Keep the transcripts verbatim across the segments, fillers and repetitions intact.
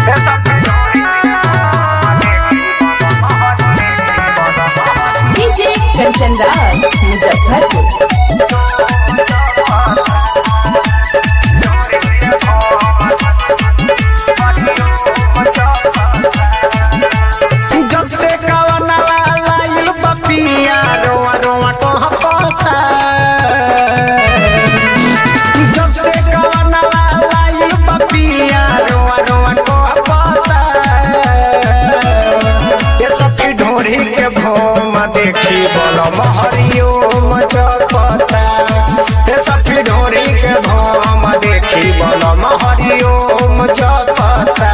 DJ Kanchan Raj Muzaffarpur. जब से कवना लाइल पपिया रोआ रोआ कहाँ पता, जब से कवना लाइल पपिया रोआ रोआ कहाँ पता, ये सखी ढोरी के भोम देखी बोलो महरियो मचपता, ये सखी ढोरी के भोम देखी बोलो महरियो मचपता।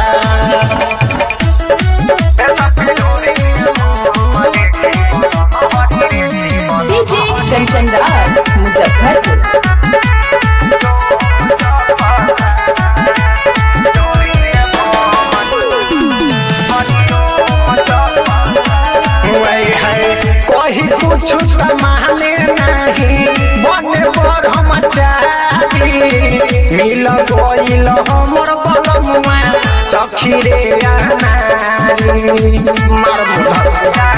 डीजे कंचन राज मुजफ्फरपुर। कही कुछ त माने नहीं बने पर हम चाही, मिल गइल हमर बलमुआ सखी रे अनारी मार मुधा।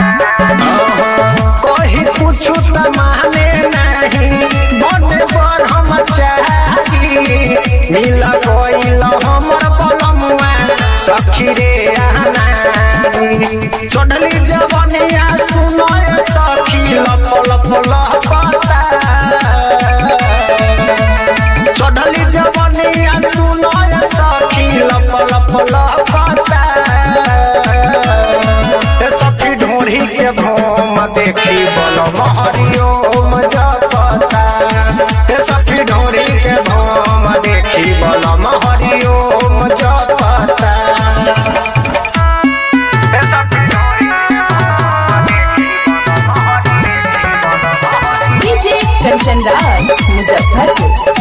कही कुछ त माने नहीं बने पर हम चाही, मिल गइल हमर बलमुआ सखी रे अनारी। चढ़ली जवनिया सुनय सखी लप लप लपता, चढ़ली जवनिया सुनय सखी लप लप लपता, सखी ढोरी के भोम देखी बोलो महरियो मजपता, सखी ढोरी के भोम देखी बोलो महरियो मजपता। डीजे कंचन राज मुजफ्फरपुर।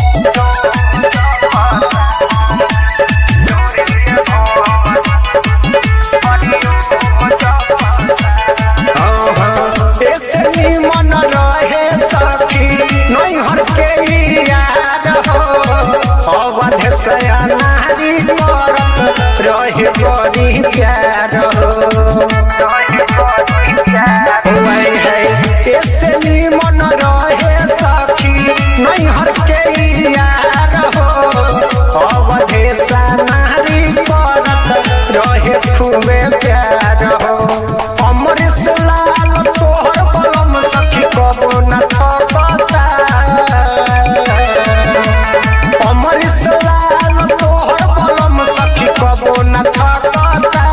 मन रहे सखी नैहर के याद हो, अवध सया नारी करत रहे बड़ी प्यार हो। ऐसे मन रहे सखी नैहर के याद हो, अवध सा नारी करत रहे खूबे प्यार हो। अमृत लाल तोहर बलम सखी कबो न थकता, अमृत लाल तोहर बलम सखी कबो न थकता,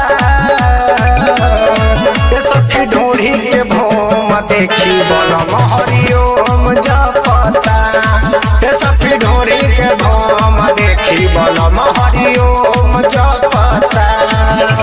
ये सखी ढोरी के भोम देखी बलम हरिओम जपता, ये सखी ढोरी के